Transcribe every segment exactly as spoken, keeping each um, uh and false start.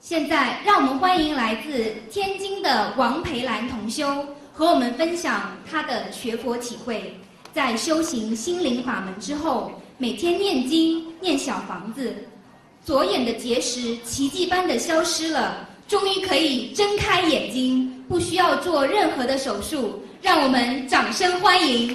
现在，让我们欢迎来自天津的王培兰同修，和我们分享他的学佛体会。在修行心灵法门之后，每天念经、念小房子，左眼的结石奇迹般的消失了，终于可以睁开眼睛，不需要做任何的手术。让我们掌声欢迎！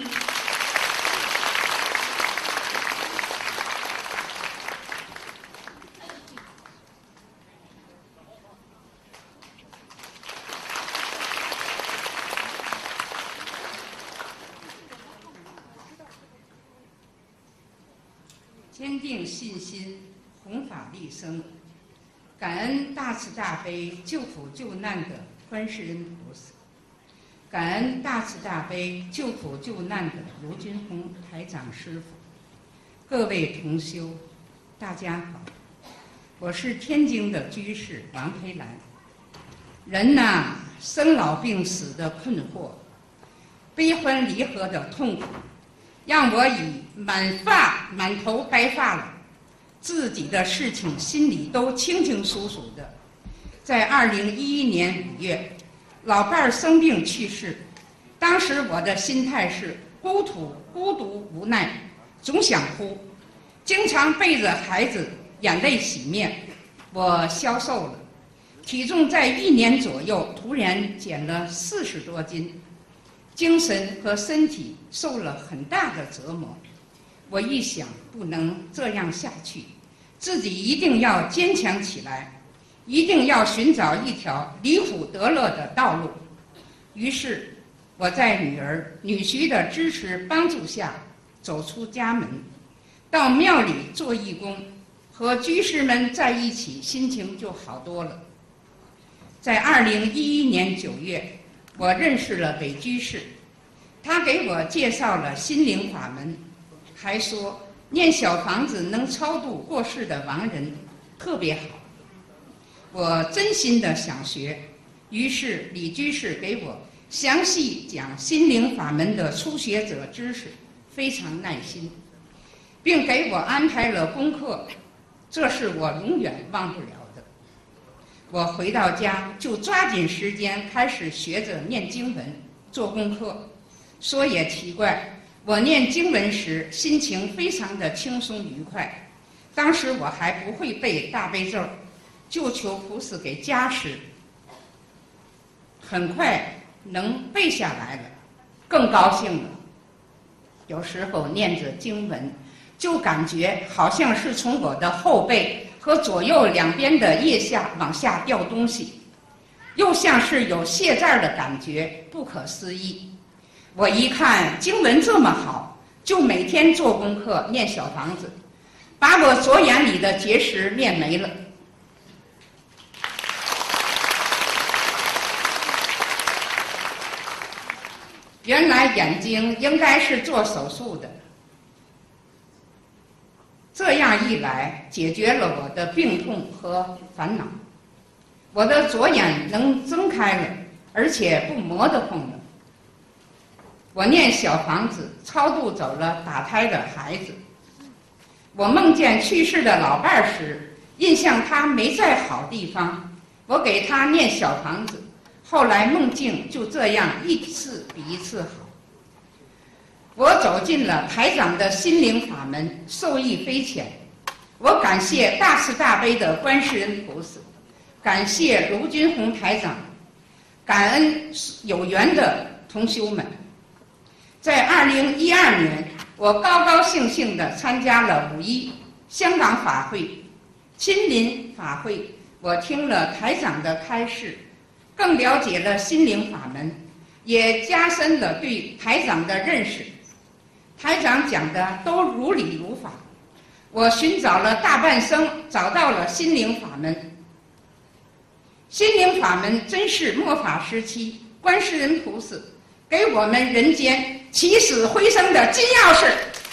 坚定信心，弘法利生，感恩大慈大悲救苦救难的观世音菩萨，感恩大慈大悲救苦救难的卢军宏台长师父，各位同修，大家好，我是天津的居士王培兰。人呐，生老病死的困惑，悲欢离合的痛苦，让我以满发满头白发了，自己的事情心里都清清楚楚的。在二零一一年五月，老伴儿生病去世，当时我的心态是孤独、孤独、无奈，总想哭，经常背着孩子眼泪洗面。我消瘦了，体重在一年左右突然减了四十多斤，精神和身体受了很大的折磨。我一想，不能这样下去，自己一定要坚强起来，一定要寻找一条离苦得乐的道路。于是我在女儿女婿的支持帮助下走出家门，到庙里做义工，和居士们在一起，心情就好多了。在二零一一年九月，我认识了北居士，他给我介绍了心灵法门，还说念小房子能超度过世的亡人，特别好。我真心的想学，于是李居士给我详细讲心灵法门的初学者知识，非常耐心，并给我安排了功课，这是我永远忘不了的。我回到家就抓紧时间开始学着念经文做功课。说也奇怪，我念经文时心情非常的轻松愉快，当时我还不会背大悲咒，就求菩萨给加持，很快能背下来了，更高兴了。有时候念着经文，就感觉好像是从我的后背和左右两边的腋下往下掉东西，又像是有卸债的感觉，不可思议。我一看经文这么好，就每天做功课念小房子，把我左眼里的结石灭没了。原来眼睛应该是做手术的，这样一来解决了我的病痛和烦恼，我的左眼能睁开了，而且不磨得慌了。我念小房子超度走了打胎的孩子，我梦见去世的老伴儿时，印象他没在好地方，我给他念小房子，后来梦境就这样一次比一次好。我走进了台长的心灵法门，受益匪浅。我感谢大慈大悲的观世音菩萨，感谢卢军宏台长，感恩有缘的同修们。在二零一二年，我高高兴兴地参加了五一香港法会、亲临法会，我听了台长的开示，更了解了心灵法门，也加深了对台长的认识。台长讲的都如理如法，我寻找了大半生，找到了心灵法门。心灵法门真是末法时期观世音菩萨给我们人间起死回生的金钥匙。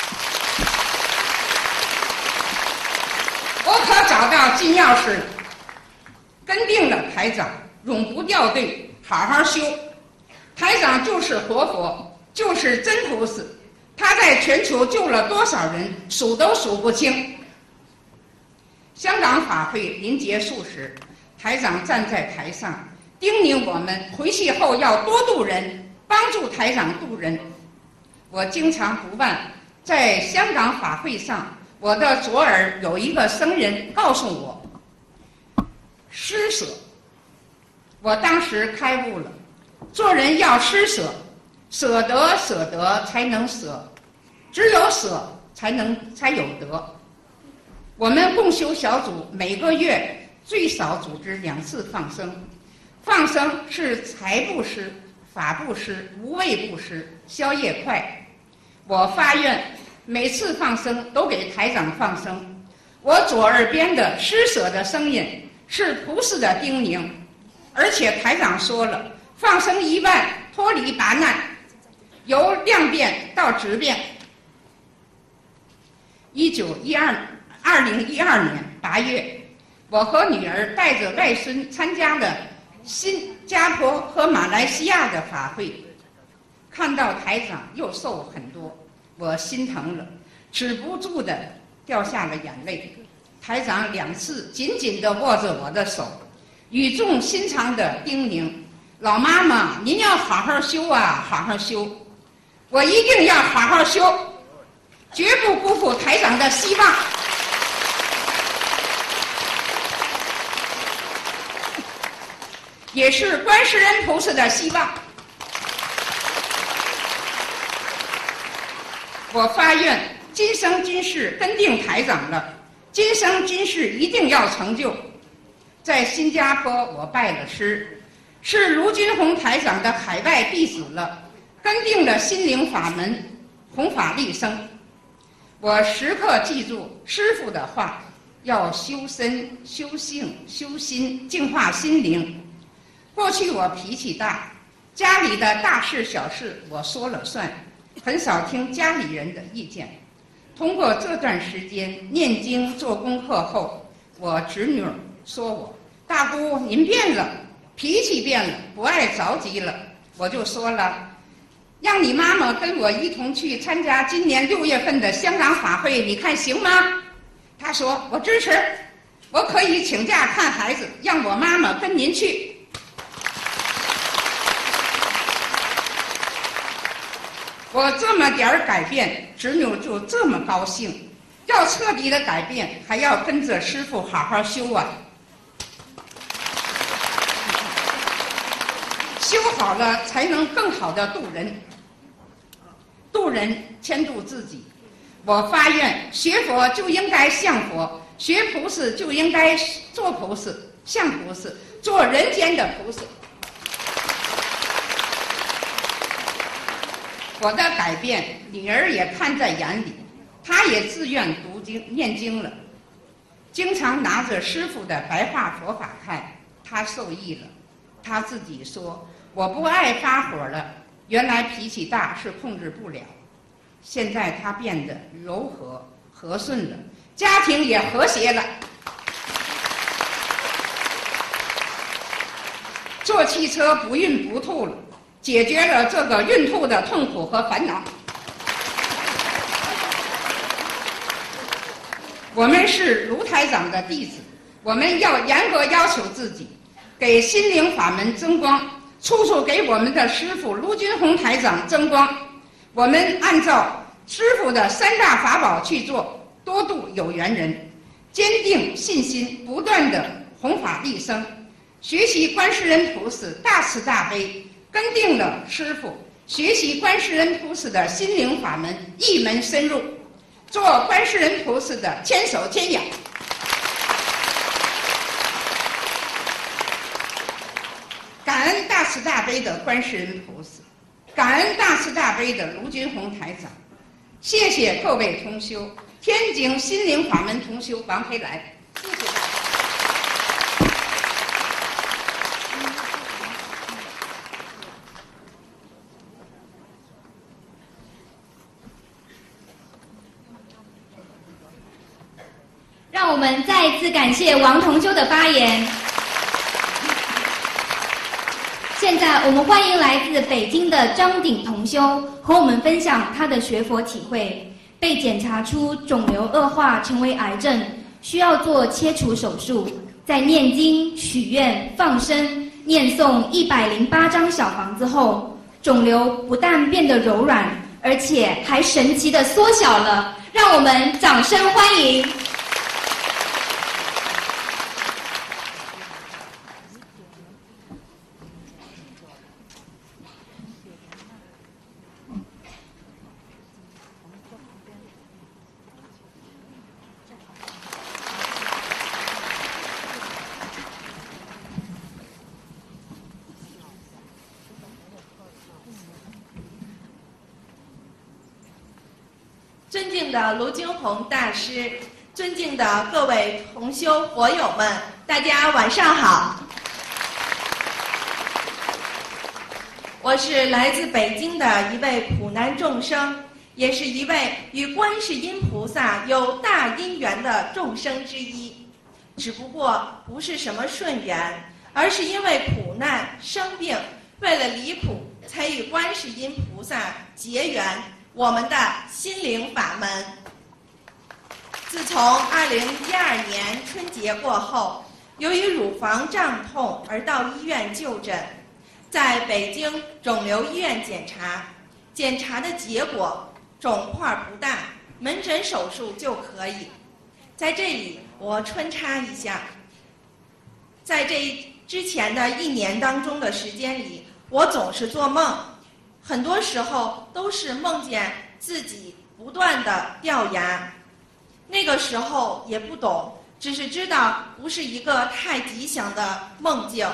我可找到金钥匙，跟定了台长，永不掉队，好好修。台长就是活佛，就是真菩萨，他在全球救了多少人，数都数不清。香港法会临结束时， 台长站在台上，叮咛我们回去后要多度人，帮助台长度人。我经常不忘，在香港法会上，我的左耳有一个僧人告诉我，施舍。我当时开悟了，做人要施舍，舍得舍得才能舍，只有舍才能才有得。我们共修小组每个月最少组织两次放生，放生是财布施、法布施、无畏布施、消业快。我发愿每次放生都给台长放生。我左耳边的施舍的声音是菩萨的叮咛，而且台长说了，放生一万脱离八难，由量变到质变。一九一二二零一二年八月，我和女儿带着外孙参加了新加坡和马来西亚的法会，看到台长又瘦很多，我心疼了，止不住的掉下了眼泪。台长两次紧紧地握着我的手，语重心长地叮咛：老妈妈，您要好好修啊，好好修。我一定要好好修，绝不辜负台长的希望。也是观世音菩萨的希望。我发愿，今生今世跟定台长了，今生今世一定要成就。在新加坡，我拜了师，是卢军宏台长的海外弟子了，跟定了心灵法门，弘法利生。我时刻记住师父的话，要修身、修性、修心，净化心灵。过去我脾气大，家里的大事小事我说了算，很少听家里人的意见。通过这段时间念经做功课后，我侄女说我大姑您变了，脾气变了，不爱着急了。我就说了，让你妈妈跟我一同去参加今年六月份的香港法会，你看行吗？她说我支持，我可以请假看孩子，让我妈妈跟您去。我这么点儿改变，侄女就这么高兴。要彻底的改变，还要跟着师父好好修啊。修好了，才能更好的度人。度人先度自己。我发愿，学佛就应该像佛，学菩萨就应该做菩萨，像菩萨，做人间的菩萨。我的改变，女儿也看在眼里，她也自愿读经念经了，经常拿着师父的白话佛法看，她受益了。她自己说，我不爱发火了，原来脾气大是控制不了，现在她变得柔和和顺了，家庭也和谐了。坐汽车不孕不吐了，解决了这个孕吐的痛苦和烦恼。我们是卢台长的弟子，我们要严格要求自己，给心灵法门增光，处处给我们的师父卢军宏台长增光。我们按照师父的三大法宝去做，多度有缘人，坚定信心，不断的弘法利生，学习观世音菩萨大慈大悲，跟定了师父，学习观世音菩萨的心灵法门，一门深入，做观世音菩萨的千手千眼。感恩大慈大悲的观世音菩萨，感恩大慈大悲的卢军宏台长，谢谢各位同修，天津心灵法门同修王培来，谢谢大家。 让我们再一次感谢王同修的发言。现在我们欢迎来自北京的张鼎同修和我们分享他的学佛体会。被检查出肿瘤恶化成为癌症，需要做切除手术。 在念经、许愿、放生、念诵一百零八张小房子后，肿瘤不但变得柔软，而且还神奇地缩小了。让我们掌声欢迎！ 尊敬的卢军宏大师，尊敬的各位同修佛友们，大家晚上好。我是来自北京的一位普难众生，也是一位与观世音菩萨有大因缘的众生之一。只不过不是什么顺缘，而是因为苦难生病，为了离苦，才与观世音菩萨结缘。我们的心灵法门，自从二零一二年春节过后，由于乳房胀痛而到医院就诊，在北京肿瘤医院检查，检查的结果肿块不大，门诊手术就可以。在这里我穿插一下，在这之前的一年当中的时间里，我总是做梦。很多时候都是梦见自己不断的掉牙，那个时候也不懂，只是知道不是一个太吉祥的梦境。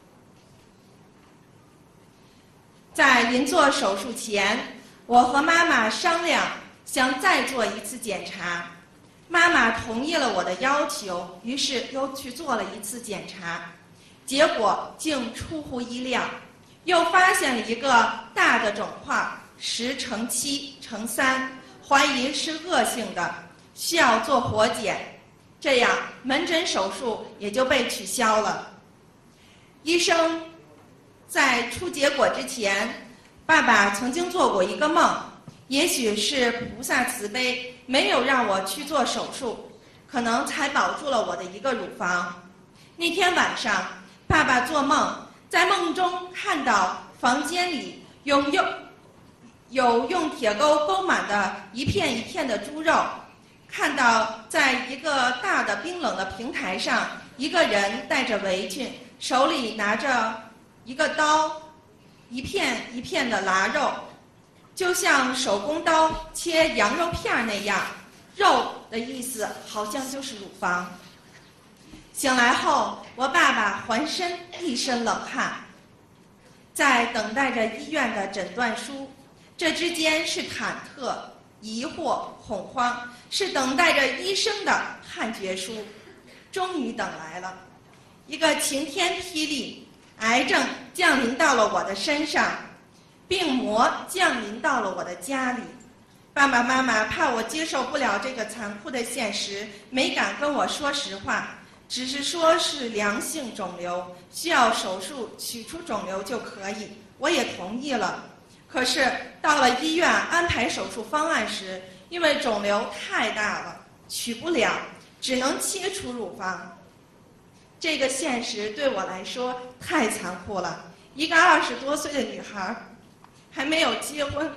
在临做手术前，我和妈妈商量，想再做一次检查，妈妈同意了我的要求，于是又去做了一次检查，结果竟出乎意料。又发现了一个大的肿块，十乘七乘三，怀疑是恶性的，需要做活检，这样门诊手术也就被取消了。医生在出结果之前，爸爸曾经做过一个梦，也许是菩萨慈悲，没有让我去做手术，可能才保住了我的一个乳房。那天晚上，爸爸做梦，在梦中看到房间里有用有用铁钩钩满的一片一片的猪肉，看到在一个大的冰冷的平台上，一个人戴着围裙，手里拿着一个刀，一片一片的剌肉，就像手工刀切羊肉片那样，肉的意思好像就是乳房。醒来后，我爸爸浑身一身冷汗，在等待着医院的诊断书，这之间是忐忑、疑惑、恐慌，是等待着医生的判决书。终于等来了，一个晴天霹雳，癌症降临到了我的身上，病魔降临到了我的家里。爸爸妈妈怕我接受不了这个残酷的现实，没敢跟我说实话，只是说是良性肿瘤，需要手术取出肿瘤就可以，我也同意了。可是到了医院安排手术方案时，因为肿瘤太大了，取不了，只能切除乳房。这个现实对我来说太残酷了。一个二十多岁的女孩，还没有结婚，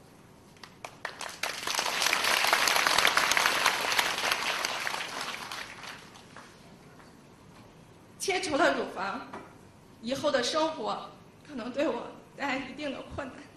切除了乳房，以后的生活可能对我带来一定的困难。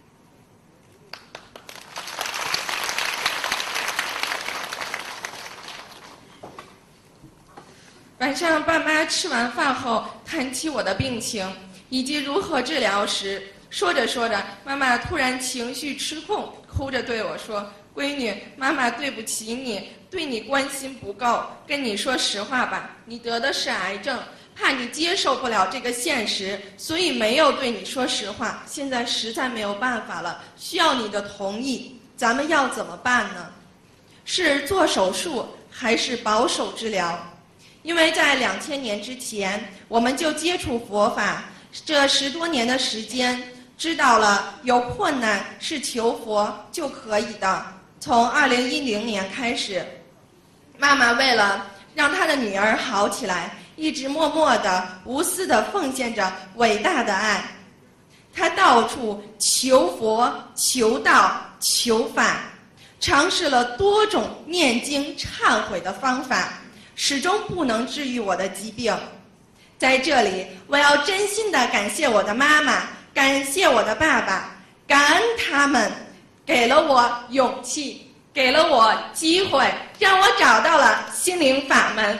晚上爸妈吃完饭后谈起我的病情以及如何治疗时，说着说着，妈妈突然情绪失控，哭着对我说：“闺女，妈妈对不起你，对你关心不够，跟你说实话吧，你得的是癌症。怕你接受不了这个现实，所以没有对你说实话。现在实在没有办法了，需要你的同意，咱们要怎么办呢？是做手术还是保守治疗？因为在两千年之前，我们就接触佛法，这十多年的时间，知道了有困难是求佛就可以的。从二零一零年开始，妈妈为了让她的女儿好起来， 一直默默地、无私地奉献着伟大的爱。他到处求佛、求道、求法，尝试了多种念经忏悔的方法，始终不能治愈我的疾病。在这里，我要真心地感谢我的妈妈，感谢我的爸爸，感恩他们给了我勇气，给了我机会，让我找到了心灵法门。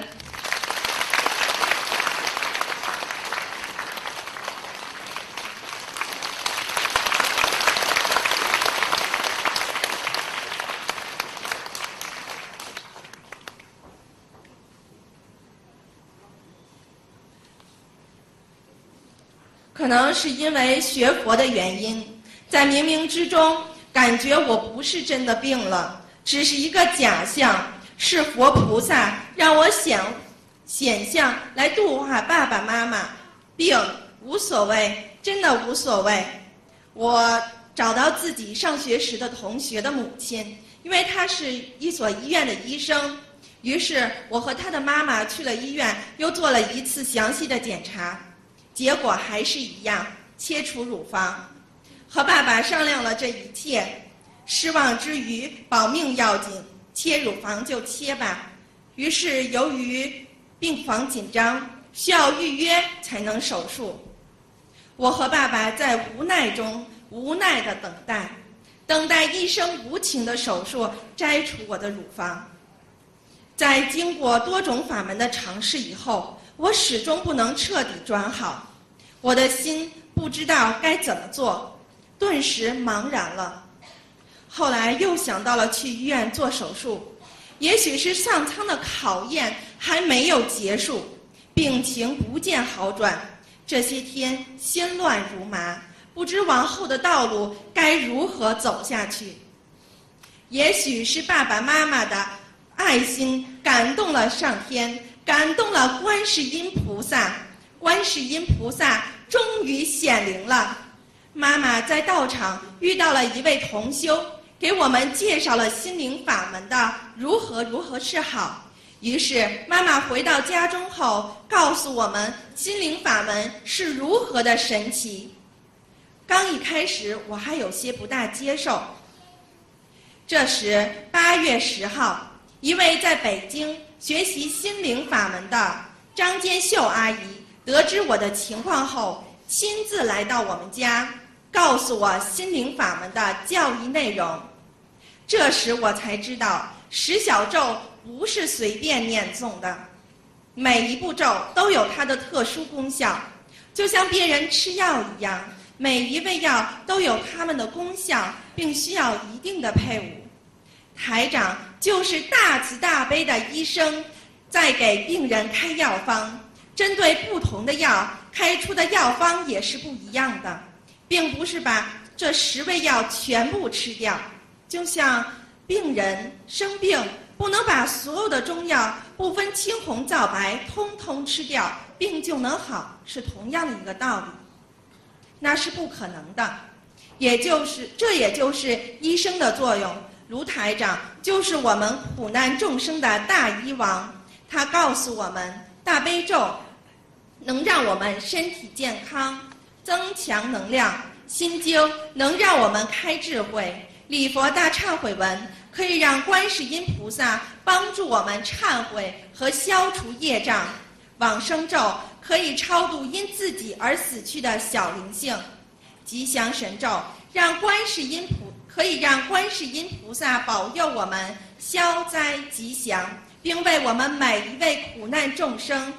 可能是因为学佛的原因，在冥冥之中感觉我不是真的病了，只是一个假象，是佛菩萨让我显显象来度化爸爸妈妈。病无所谓，真的无所谓。我找到自己上学时的同学的母亲，因为她是一所医院的医生，于是我和她的妈妈去了医院，又做了一次详细的检查。结果还是一样，切除乳房。和爸爸商量了这一切，失望之余保命要紧，切乳房就切吧。于是由于病房紧张，需要预约才能手术。我和爸爸在无奈中无奈地等待，等待医生无情的手术摘除我的乳房。在经过多种法门的尝试以后，我始终不能彻底转好。我的心不知道该怎么做，顿时茫然了。后来又想到了去医院做手术，也许是上苍的考验还没有结束，病情不见好转，这些天心乱如麻，不知往后的道路该如何走下去。也许是爸爸妈妈的爱心感动了上天，感动了观世音菩萨，观世音菩萨终于显灵了。妈妈在道场遇到了一位同修，给我们介绍了心灵法门的如何如何是好。于是妈妈回到家中后，告诉我们心灵法门是如何的神奇。刚一开始我还有些不大接受。这时八月十号，一位在北京学习心灵法门的张坚秀阿姨得知我的情况后，亲自来到我们家，告诉我心灵法门的教义内容。这时我才知道，十小咒不是随便念诵的，每一步咒都有它的特殊功效，就像别人吃药一样，每一味药都有它们的功效，并需要一定的配伍。台长就是大慈大悲的医生，在给病人开药方，针对不同的药开出的药方也是不一样的，并不是把这十味药全部吃掉。就像病人生病，不能把所有的中药不分青红皂白通通吃掉，病就能好，是同样的一个道理。那是不可能的，也就是这也就是医生的作用。卢台长就是我们苦难众生的大医王，他告诉我们，大悲咒能让我们身体健康，增强能量；心经能让我们开智慧；礼佛大忏悔文可以让观世音菩萨帮助我们忏悔和消除业障；往生咒可以超度因自己而死去的小灵性；吉祥神咒让观世音菩可以让观世音菩萨保佑我们消灾吉祥，并为我们每一位苦难众生。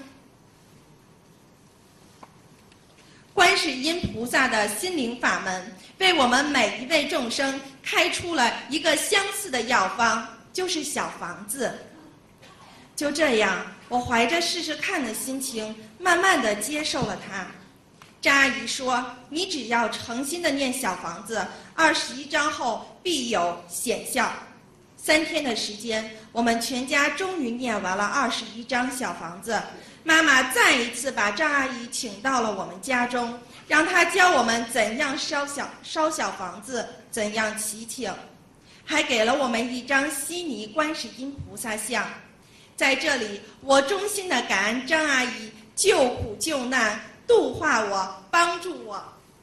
观世音菩萨的心灵法门为我们每一位众生开出了一个相似的药方，就是小房子。就这样，我怀着试试看的心情，慢慢地接受了它。张阿姨说，你只要诚心地念小房子，二十一章后必有显效。三天的时间，我们全家终于念完了二十一章小房子。妈妈再一次把张阿姨请到了我们家中，让她教我们怎样烧小烧小房子，怎样祈请，还给了我们一张悉尼观世音菩萨像。 在这里，我衷心的感恩张阿姨救苦救难，度化我，帮助我。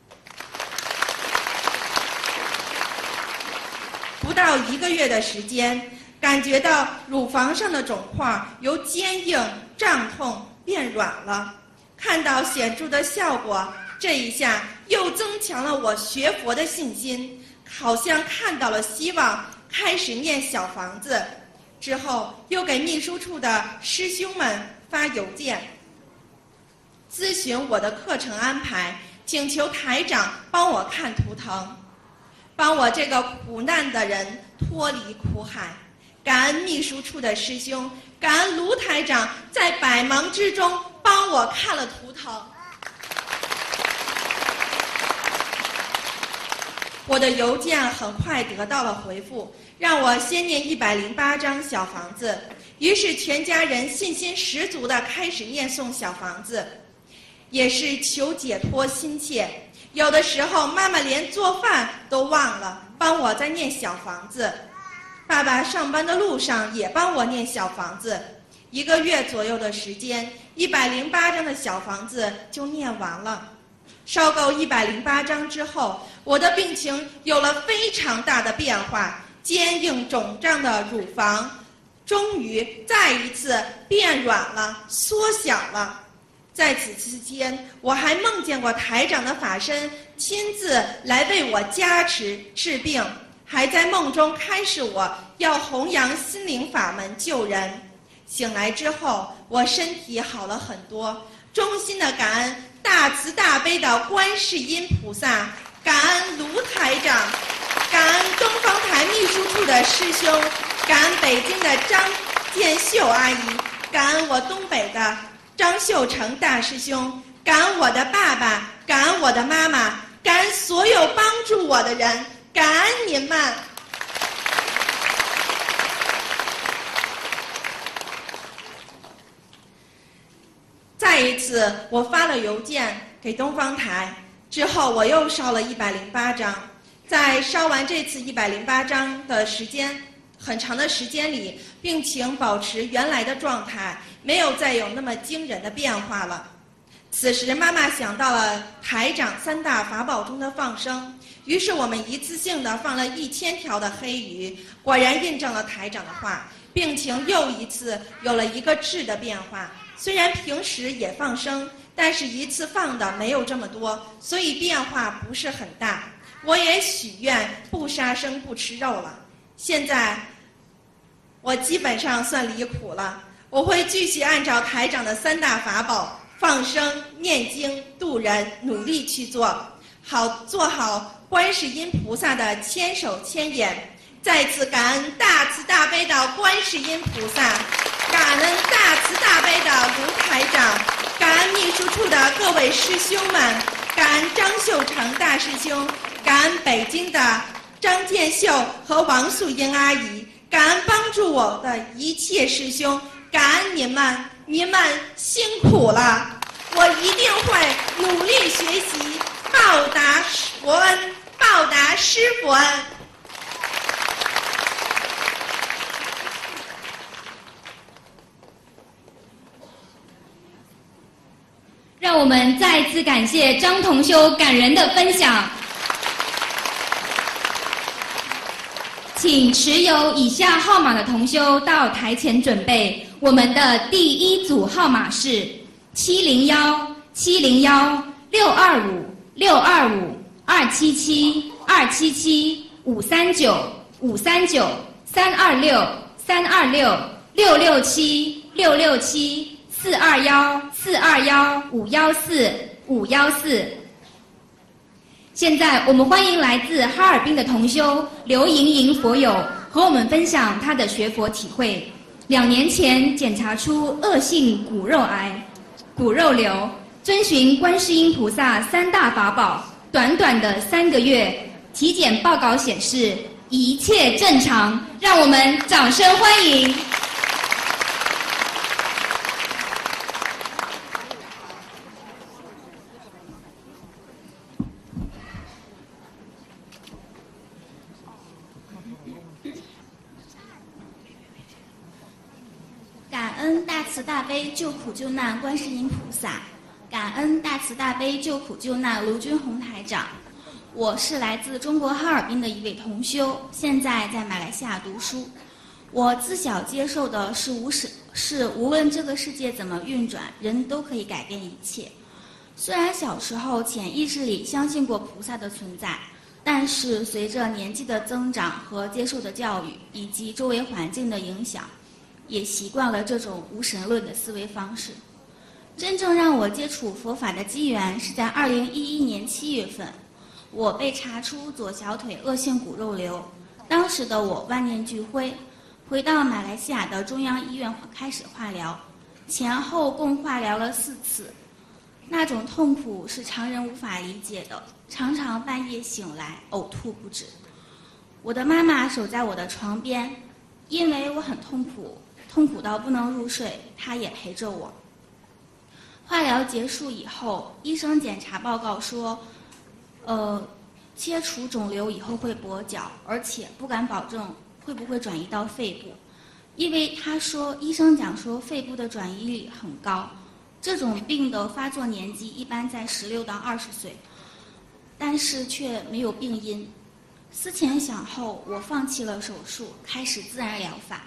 不到一个月的时间，感觉到乳房上的肿块由坚硬、胀痛变软了，看到显著的效果，这一下又增强了我学佛的信心，好像看到了希望，开始念小房子。之后又给秘书处的师兄们发邮件，咨询我的课程安排，请求台长帮我看图腾，帮我这个苦难的人脱离苦海。感恩秘书处的师兄，感恩卢台长在百忙之中帮我看了图腾。我的邮件很快得到了回复，让我先念一百零八张小房子。于是全家人信心十足地开始念诵小房子，也是求解脱心切。有的时候妈妈连做饭都忘了，帮我在念小房子。爸爸上班的路上也帮我念小房子。一个月左右的时间，一百零八张的小房子就念完了。烧够一百零八张之后，我的病情有了非常大的变化，坚硬肿胀的乳房终于再一次变软了，缩小了。在此期间，我还梦见过台长的法身亲自来为我加持治病，还在梦中开示我要弘扬心灵法门救人。醒来之后，我身体好了很多，衷心的感恩大慈大悲的观世音菩萨，感恩卢台长，感恩东方台秘书处的师兄，感恩北京的张建秀阿姨，感恩我东北的张秀成大师兄，感恩我的爸爸，感恩我的妈妈，感恩所有帮助我的人，感恩您们。再一次，我发了邮件给东方台，之后我又烧了一百零八张。在烧完这次一百零八张的时间，很长的时间里，病情保持原来的状态，没有再有那么惊人的变化了。此时，妈妈想到了台长三大法宝中的放生，于是我们一次性的放了一千条的黑鱼，果然印证了台长的话，病情又一次有了一个质的变化。虽然平时也放生，但是一次放的没有这么多，所以变化不是很大。我也许愿不杀生不吃肉了。现在我基本上算离苦了，我会继续按照台长的三大法宝放生、念经、度人，努力去做好，做好观世音菩萨的千手千眼。再次感恩大慈大悲的观世音菩萨，感恩大慈大悲的卢台长，感恩秘书处的各位师兄们，感恩张秀成大师兄，感恩北京的张建秀和王素英阿姨，感恩帮助我的一切师兄，感恩您们，您们辛苦了，我一定会努力学习，报答佛恩，报答师父恩。 让我们再次感谢张同修感人的分享。请持有以下号码的同修到台前准备。我们的第一组号码是七零幺七零幺六二五六二五二七七二七七五三九五三九三二六三二六六六七六六七四二幺四二幺五幺四五幺四。现在我们欢迎来自哈尔滨的同修刘莹莹佛友和我们分享她的学佛体会。两年前检查出恶性骨肉癌、骨肉瘤，遵循观世音菩萨三大法宝，短短的三个月，体检报告显示一切正常，让我们掌声欢迎。 感大慈大悲救苦救难观世音菩萨，感恩大慈大悲救苦救难卢军红台长。我是来自中国哈尔滨的一位同修，现在在马来西亚读书。我自小接受的是无是是无论这个世界怎么运转，人都可以改变一切。虽然小时候潜意识里相信过菩萨的存在，但是随着年纪的增长和接受的教育以及周围环境的影响，也习惯了这种无神论的思维方式。真正让我接触佛法的机缘是在二零一一年七月份，我被查出左小腿恶性骨肉瘤。当时的我万念俱灰，回到马来西亚的中央医院开始化疗，前后共化疗了四次。那种痛苦是常人无法理解的，常常半夜醒来呕吐不止。我的妈妈守在我的床边，因为我很痛苦，痛苦到不能入睡，她也陪着我。化疗结束以后，医生检查报告说，呃，切除肿瘤以后会跛脚，而且不敢保证会不会转移到肺部，因为他说医生讲说肺部的转移率很高。这种病的发作年纪一般在十六到二十岁，但是却没有病因。思前想后，我放弃了手术，开始自然疗法，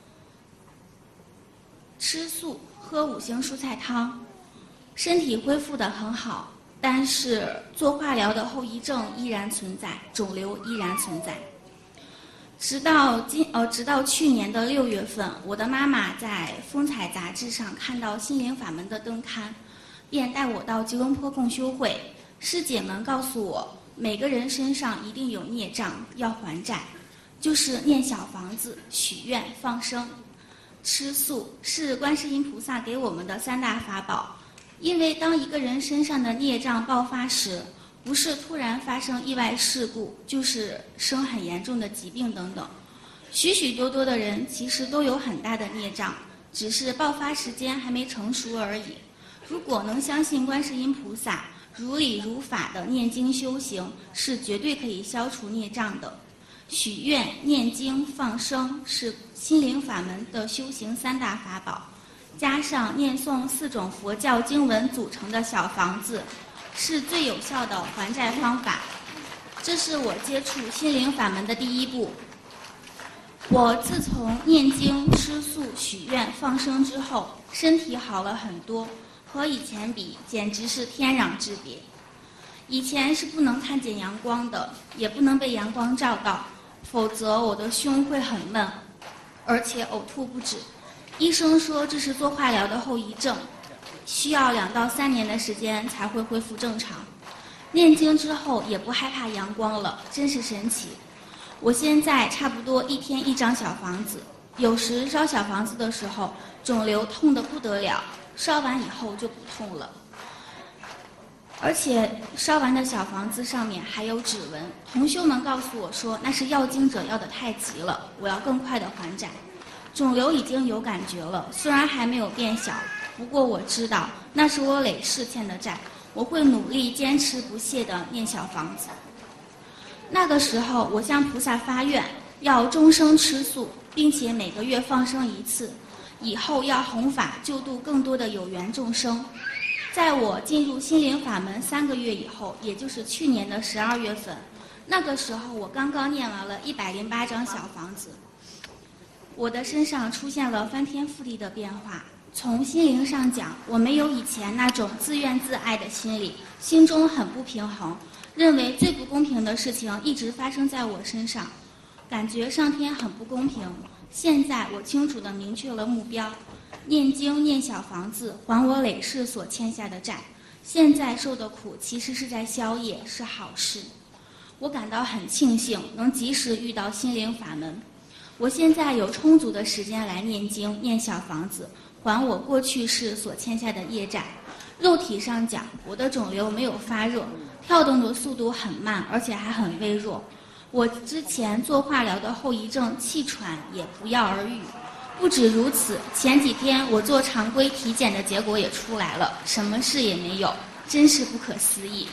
吃素，喝五行蔬菜汤，身体恢复得很好。但是做化疗的后遗症依然存在，肿瘤依然存在。直到今呃，直到去年的六月份，我的妈妈在《风采》杂志上看到心灵法门的登刊，便带我到吉隆坡共修会。师姐们告诉我，每个人身上一定有孽障要还债，就是念小房子、许愿、放生、吃素，是观世音菩萨给我们的三大法宝。因为当一个人身上的孽障爆发时，不是突然发生意外事故，就是生很严重的疾病等等。许许多多的人其实都有很大的孽障，只是爆发时间还没成熟而已。如果能相信观世音菩萨，如理如法的念经修行，是绝对可以消除孽障的。许愿、念经、放生是心灵法门的修行三大法宝，加上念诵四种佛教经文组成的小房子，是最有效的还债方法。这是我接触心灵法门的第一步。我自从念经、吃素、许愿、放生之后，身体好了很多，和以前比简直是天壤之别。以前是不能看见阳光的，也不能被阳光照到，否则我的胸会很闷，而且呕吐不止。医生说这是做化疗的后遗症，需要两到三年的时间才会恢复正常。念经之后也不害怕阳光了，真是神奇。我现在差不多一天一张小房子，有时烧小房子的时候，肿瘤痛得不得了，烧完以后就不痛了。而且烧完的小房子上面还有指纹，同修们告诉我说那是要经者要得太急了，我要更快的还债。肿瘤已经有感觉了，虽然还没有变小，不过我知道那是我累世欠的债，我会努力坚持不懈地念小房子。那个时候我向菩萨发愿，要终生吃素，并且每个月放生一次，以后要弘法救度更多的有缘众生。在我进入心灵法门三个月以后，也就是去年的十二月份，那个时候我刚刚念完了一百零八张小房子，我的身上出现了翻天覆地的变化。从心灵上讲，我没有以前那种自怨自艾的心理，心中很不平衡，认为最不公平的事情一直发生在我身上，感觉上天很不公平。现在我清楚地明确了目标，念经念小房子，还我累世所欠下的债。现在受的苦其实是在消业，是好事。我感到很庆幸能及时遇到心灵法门。我现在有充足的时间来念经念小房子，还我过去世所欠下的业债。肉体上讲，我的肿瘤没有发热，跳动的速度很慢，而且还很微弱。我之前做化疗的后遗症气喘也不药而愈。不止如此，前几天我做常规体检的结果也出来了，什么事也没有，真是不可思议。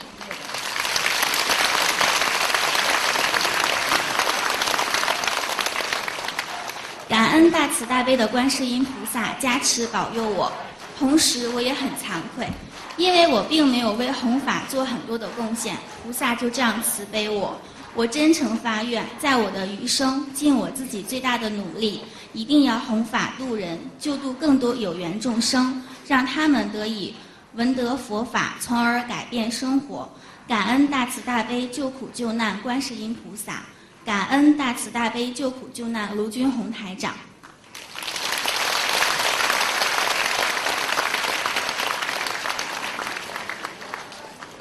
感感恩大慈大悲的观世音菩萨加持保佑我。同时我也很惭愧，因为我并没有为弘法做很多的贡献，菩萨就这样慈悲我。我真诚发愿，在我的余生尽我自己最大的努力，一定要弘法度人，救度更多有缘众生，让他们得以闻得佛法，从而改变生活。感恩大慈大悲救苦救难观世音菩萨，感恩大慈大悲救苦救难卢军宏台长。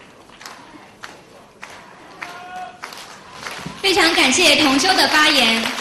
非常感谢同修的发言。